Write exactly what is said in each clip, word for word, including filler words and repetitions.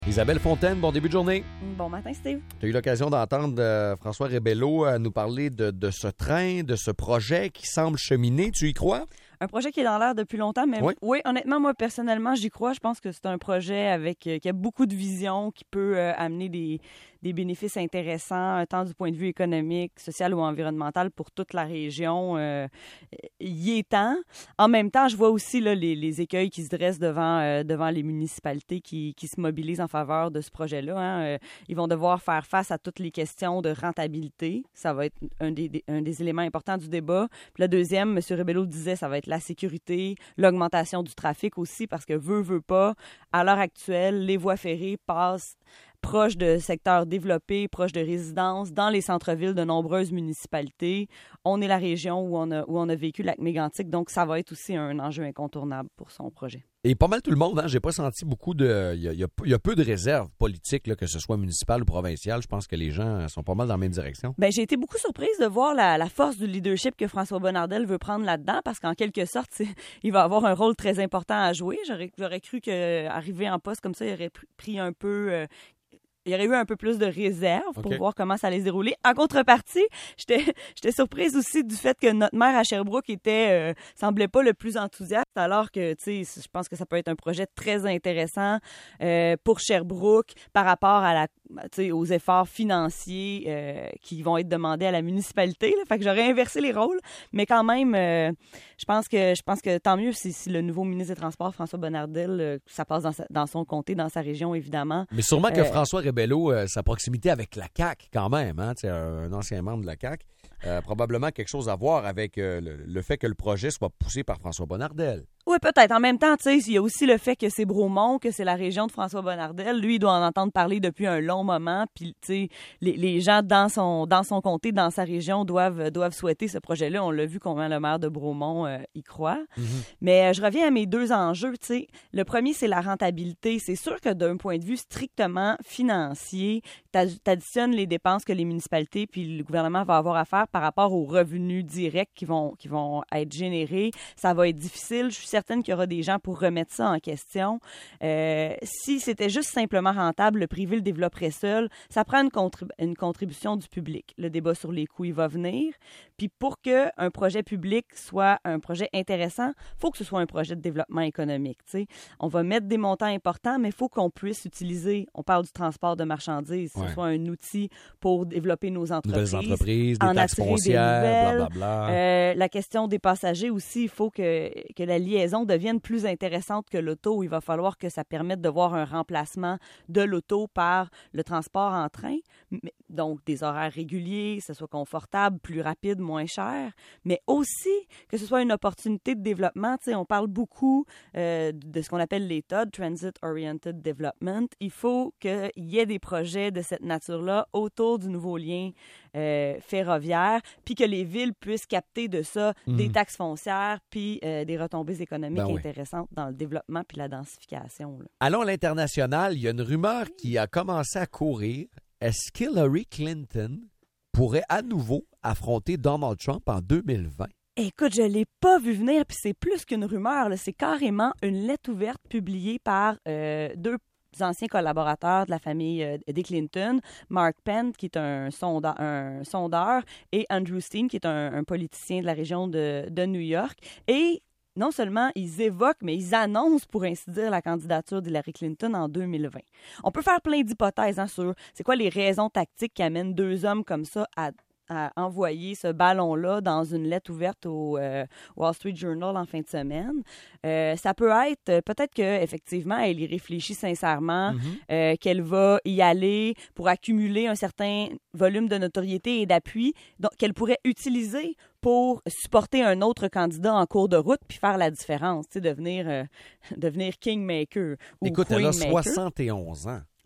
Isabelle Fontaine, bon début de journée. Bon matin, Steve. Tu as eu l'occasion d'entendre euh, François Rebello euh, nous parler de, de ce train, de ce projet qui semble cheminer. Tu y crois? Un projet qui est dans l'air depuis longtemps, mais oui, oui honnêtement, moi, personnellement, j'y crois. Je pense que c'est un projet avec euh, qui a beaucoup de vision, qui peut euh, amener des, des bénéfices intéressants, tant du point de vue économique, social ou environnemental pour toute la région. Euh, y est temps. En même temps, je vois aussi là, les, les écueils qui se dressent devant, euh, devant les municipalités qui, qui se mobilisent en faveur de ce projet-là. Hein. Euh, ils vont devoir faire face à toutes les questions de rentabilité. Ça va être un des, des, un des éléments importants du débat. Puis le deuxième, M. Rebello disait, ça va être la sécurité, l'augmentation du trafic aussi, parce que veut, veut pas, à l'heure actuelle, les voies ferrées passent proche de secteurs développés, proche de résidences, dans les centres-villes de nombreuses municipalités. On est la région où on a, où on a vécu le lac mégantic, donc ça va être aussi un enjeu incontournable pour son projet. Et pas mal tout le monde, hein? J'ai pas senti beaucoup de... Il y a, il y a, il y a peu de réserves politiques, là, que ce soit municipal ou provincial. Je pense que les gens sont pas mal dans la même direction. Bien, j'ai été beaucoup surprise de voir la, la force du leadership que François Bonnardel veut prendre là-dedans, parce qu'en quelque sorte, c'est, il va avoir un rôle très important à jouer. J'aurais, j'aurais cru qu'arriver en poste comme ça, il aurait pris un peu... Euh, Il y aurait eu un peu plus de réserve pour okay. voir comment ça allait se dérouler. En contrepartie, j'étais, j'étais surprise aussi du fait que notre maire à Sherbrooke était, euh, semblait pas le plus enthousiaste, alors que, tu sais, je pense que ça peut être un projet très intéressant euh, pour Sherbrooke par rapport à la, tu sais, aux efforts financiers euh, qui vont être demandés à la municipalité. Là. Fait que j'aurais inversé les rôles, mais quand même, euh, je pense que, je pense que tant mieux si, si le nouveau ministre des Transports, François Bonnardel, euh, ça passe dans, sa, dans son comté, dans sa région, évidemment. Mais sûrement que euh, François Rebello, euh, sa proximité avec la C A Q, quand même, hein, un, un ancien membre de la C A Q, euh, probablement quelque chose à voir avec euh, le, le fait que le projet soit poussé par François Bonnardel. Oui, peut-être. En même temps, tu sais, il y a aussi le fait que c'est Bromont, que c'est la région de François Bonnardel. Lui, il doit en entendre parler depuis un long moment. Puis, tu sais, les, les gens dans son dans son comté, dans sa région, doivent doivent souhaiter ce projet-là. On l'a vu combien le maire de Bromont euh, y croit. Mm-hmm. Mais euh, je reviens à mes deux enjeux. Tu sais, le premier, c'est la rentabilité. C'est sûr que d'un point de vue strictement financier, t'additionnes les dépenses que les municipalités puis le gouvernement va avoir à faire par rapport aux revenus directs qui vont qui vont être générés. Ça va être difficile. Je suis certaine qu'il y aura des gens pour remettre ça en question. Euh, si c'était juste simplement rentable, le privé le développerait seul. Ça prend une, contrib- une contribution du public. Le débat sur les coûts, il va venir. Puis pour qu'un projet public soit un projet intéressant, il faut que ce soit un projet de développement économique. T'sais. On va mettre des montants importants, mais il faut qu'on puisse utiliser, on parle du transport de marchandises, que ouais. ce soit un outil pour développer nos entreprises. Nouvelles entreprises, des taxes foncières, blablabla. Euh, la question des passagers aussi, il faut que, que la liaison devienne plus intéressante que l'auto. Il va falloir que ça permette de voir un remplacement de l'auto par le transport en train. Donc, des horaires réguliers, que ce soit confortable, plus rapide, moins cher, mais aussi que ce soit une opportunité de développement. Tu sais, on parle beaucoup euh, de ce qu'on appelle les T O D, Transit Oriented Development. Il faut qu'il y ait des projets de cette nature-là autour du nouveau lien euh, ferroviaire, puis que les villes puissent capter de ça mmh. des taxes foncières, puis euh, des retombées économiques ben oui. intéressantes dans le développement puis la densification. Là. Allons à l'international. Il y a une rumeur qui a commencé à courir. Est-ce qu'Hillary Clinton pourrait à nouveau affronter Donald Trump en deux mille vingt? Écoute, je ne l'ai pas vu venir, puis c'est plus qu'une rumeur. Là. C'est carrément une lettre ouverte publiée par euh, deux anciens collaborateurs de la famille euh, des Clinton, Mark Penn, qui est un, sonda- un sondeur, et Andrew Steen, qui est un, un politicien de la région de, de New York. Et non seulement ils évoquent, mais ils annoncent, pour ainsi dire, la candidature d'Hillary Clinton en deux mille vingt. On peut faire plein d'hypothèses hein, sur c'est quoi les raisons tactiques qui amènent deux hommes comme ça à à envoyer ce ballon-là dans une lettre ouverte au euh, Wall Street Journal en fin de semaine. Euh, ça peut être, peut-être qu'effectivement, elle y réfléchit sincèrement, mm-hmm. euh, qu'elle va y aller pour accumuler un certain volume de notoriété et d'appui donc, qu'elle pourrait utiliser pour supporter un autre candidat en cours de route puis faire la différence, tu sais, devenir, euh, devenir kingmaker ou Écoute, queenmaker. elle a soixante et onze ans.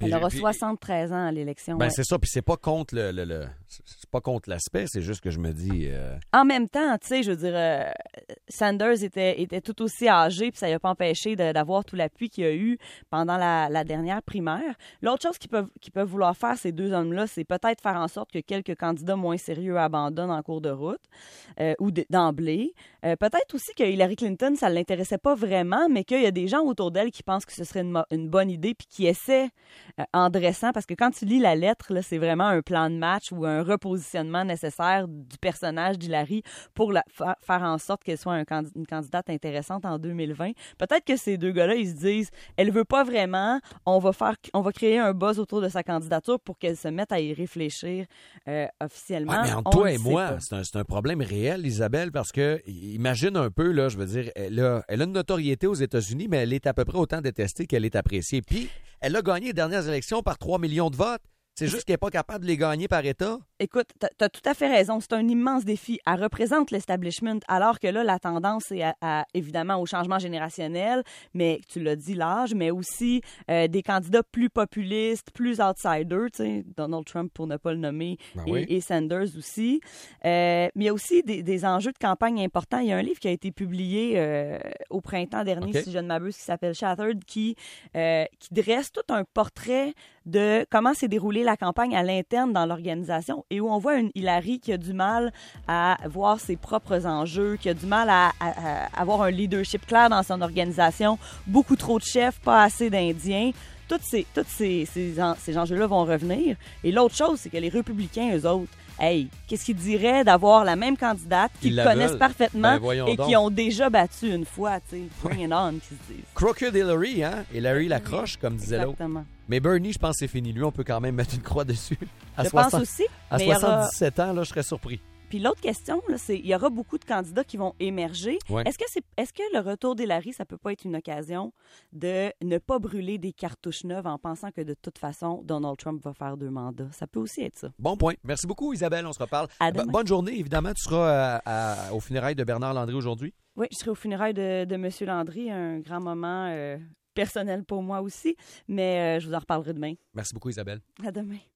Puis, Elle aura puis, soixante-treize ans à l'élection. Ben ouais. c'est ça, puis c'est pas contre le, le, le- c'est pas contre l'aspect, c'est juste que je me dis euh, En même temps, tu sais, je veux dire, euh, Sanders était, était tout aussi âgé, puis ça n'a pas empêché de- d'avoir tout l'appui qu'il a eu pendant la, la dernière primaire. L'autre chose qu'ils peuvent, qu'ils peuvent vouloir faire, ces deux hommes-là, c'est peut-être faire en sorte que quelques candidats moins sérieux abandonnent en cours de route euh, ou de- d'emblée. Euh, peut-être aussi que Hillary Clinton, ça ne l'intéressait pas vraiment, mais qu'il y a des gens autour d'elle qui pensent que ce serait une, mo- une bonne idée, puis qui essaient, euh, en dressant, parce que quand tu lis la lettre, là, c'est vraiment un plan de match ou un repositionnement nécessaire du personnage d'Hillary pour la, fa- faire en sorte qu'elle soit un candi- une candidate intéressante en deux mille vingt. Peut-être que ces deux gars-là, ils se disent, elle veut pas vraiment, on va faire, on va créer un buzz autour de sa candidature pour qu'elle se mette à y réfléchir euh, officiellement. ouais, mais entre On toi le et sait moi, pas. c'est un, c'est un problème réel, Isabelle, parce que imagine un peu, là, je veux dire, elle a, elle a une notoriété aux États-Unis, mais elle est à peu près autant détestée qu'elle est appréciée. Puis, elle a gagné les dernières élections par trois millions de votes. C'est juste qu'elle n'est pas capable de les gagner par État. Écoute, tu as tout à fait raison. C'est un immense défi. Elle représente l'establishment, alors que là, la tendance est à, à, évidemment au changement générationnel, mais tu l'as dit, l'âge, mais aussi euh, des candidats plus populistes, plus outsiders, tu sais, Donald Trump pour ne pas le nommer, Ben et, oui. et Sanders aussi. Euh, mais il y a aussi des, des enjeux de campagne importants. Il y a un livre qui a été publié euh, au printemps dernier, OK. si je ne m'abuse, qui s'appelle Shattered, qui, euh, qui dresse tout un portrait de comment s'est déroulée la campagne à l'interne dans l'organisation et où on voit une Hillary qui a du mal à voir ses propres enjeux, qui a du mal à, à- à avoir un leadership clair dans son organisation, beaucoup trop de chefs, pas assez d'Indiens. Tous ces, tous ces, ces, en- ces enjeux-là vont revenir. Et l'autre chose, c'est que les républicains, eux autres, hey, qu'est-ce qu'ils diraient d'avoir la même candidate Ils qu'ils la connaissent veulent. parfaitement Ben, voyons et donc. qui ont déjà battu une fois, tu sais, bring it on, qu'ils se disent. Crooked Hillary, hein? Hillary la croche, comme disait l'autre. Exactement. Mais Bernie, je pense que c'est fini. Lui, on peut quand même mettre une croix dessus. À Je pense soixante aussi. à mais il y aura- soixante-dix-sept ans, là, je serais surpris. Puis l'autre question, là, c'est il y aura beaucoup de candidats qui vont émerger. Ouais. Est-ce que c'est est-ce que le retour d'Hillary, ça peut pas être une occasion de ne pas brûler des cartouches neuves en pensant que de toute façon Donald Trump va faire deux mandats? Ça peut aussi être ça. Bon point. Merci beaucoup, Isabelle. On se reparle. À Bo- demain. Bonne journée, évidemment. Tu seras à- à- aux funérailles de Bernard Landry aujourd'hui. Oui, je serai au funérailles de, de M. Landry, un grand moment euh, personnel pour moi aussi, mais euh, je vous en reparlerai demain. Merci beaucoup, Isabelle. À demain.